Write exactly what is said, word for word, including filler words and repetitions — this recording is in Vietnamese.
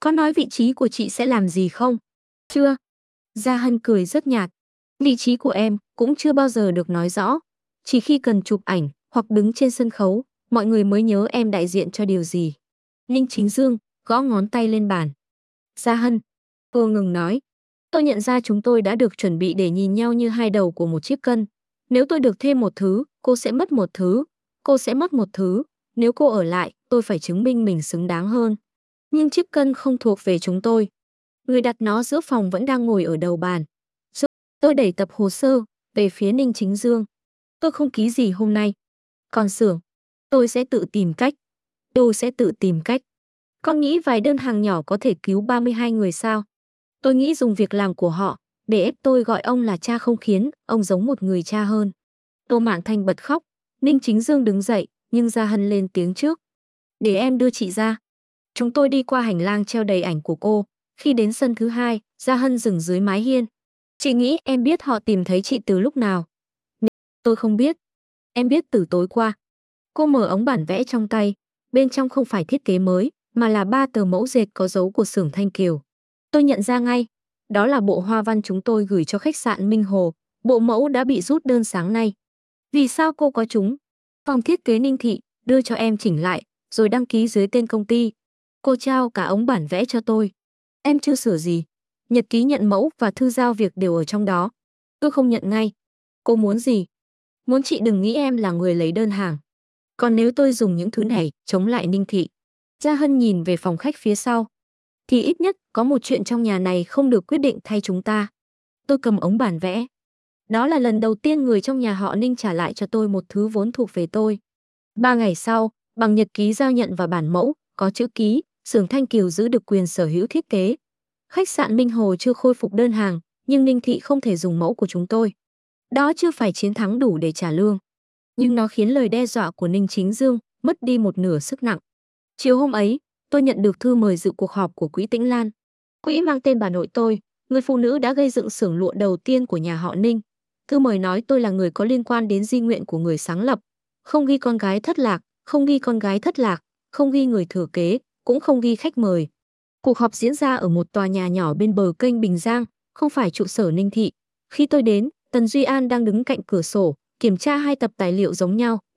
Có nói vị trí của chị sẽ làm gì không? Chưa. Gia Hân cười rất nhạt. Vị trí của em cũng chưa bao giờ được nói rõ. Chỉ khi cần chụp ảnh hoặc đứng trên sân khấu, mọi người mới nhớ em đại diện cho điều gì. Ninh Chính Dương gõ ngón tay lên bàn. Gia Hân. Cô ngừng nói. Tôi nhận ra chúng tôi đã được chuẩn bị để nhìn nhau như hai đầu của một chiếc cân. Nếu tôi được thêm một thứ, cô sẽ mất một thứ. Cô sẽ mất một thứ. Nếu cô ở lại, tôi phải chứng minh mình xứng đáng hơn. Nhưng chiếc cân không thuộc về chúng tôi. Người đặt nó giữa phòng vẫn đang ngồi ở đầu bàn. Tôi đẩy tập hồ sơ về phía Ninh Chính Dương. Tôi không ký gì hôm nay. Còn xưởng, tôi sẽ tự tìm cách. Tôi sẽ tự tìm cách. Con nghĩ vài đơn hàng nhỏ có thể cứu ba mươi hai người sao? Tôi nghĩ dùng việc làm của họ để ép tôi gọi ông là cha không khiến ông giống một người cha hơn. Tô Mạn Thanh bật khóc. Ninh Chính Dương đứng dậy, nhưng Gia Hân lên tiếng trước. Để em đưa chị ra. Chúng tôi đi qua hành lang treo đầy ảnh của cô. Khi đến sân thứ hai, Gia Hân dừng dưới mái hiên. Chị nghĩ em biết họ tìm thấy chị từ lúc nào? Tôi không biết. Em biết từ tối qua. Cô mở ống bản vẽ trong tay. Bên trong không phải thiết kế mới, mà là ba tờ mẫu dệt có dấu của xưởng Thanh Kiều. Tôi nhận ra ngay. Đó là bộ hoa văn chúng tôi gửi cho khách sạn Minh Hồ. Bộ mẫu đã bị rút đơn sáng nay. Vì sao cô có chúng? Phòng thiết kế Ninh Thị đưa cho em chỉnh lại, rồi đăng ký dưới tên công ty. Cô trao cả ống bản vẽ cho tôi. Em chưa sửa gì. Nhật ký nhận mẫu và thư giao việc đều ở trong đó. Tôi không nhận ngay. Cô muốn gì? Muốn chị đừng nghĩ em là người lấy đơn hàng. Còn nếu tôi dùng những thứ này chống lại Ninh Thị. Gia Hân nhìn về phòng khách phía sau. Thì ít nhất có một chuyện trong nhà này không được quyết định thay chúng ta. Tôi cầm ống bản vẽ. Đó là lần đầu tiên người trong nhà họ Ninh trả lại cho tôi một thứ vốn thuộc về tôi. Ba ngày sau, bằng nhật ký giao nhận và bản mẫu, có chữ ký, xưởng Thanh Kiều giữ được quyền sở hữu thiết kế. Khách sạn Minh Hồ chưa khôi phục đơn hàng, nhưng Ninh Thị không thể dùng mẫu của chúng tôi. Đó chưa phải chiến thắng đủ để trả lương. Nhưng nó khiến lời đe dọa của Ninh Chính Dương mất đi một nửa sức nặng. Chiều hôm ấy, tôi nhận được thư mời dự cuộc họp của Quỹ Tĩnh Lan. Quỹ mang tên bà nội tôi, người phụ nữ đã gây dựng xưởng lụa đầu tiên của nhà họ Ninh. Thư mời nói tôi là người có liên quan đến di nguyện của người sáng lập. Không ghi con gái thất lạc, không ghi con gái thất lạc, không ghi người thừa kế, cũng không ghi khách mời. Cuộc họp diễn ra ở một tòa nhà nhỏ bên bờ kênh Bình Giang, không phải trụ sở Ninh Thị. Khi tôi đến, Tần Duy An đang đứng cạnh cửa sổ, kiểm tra hai tập tài liệu giống nhau,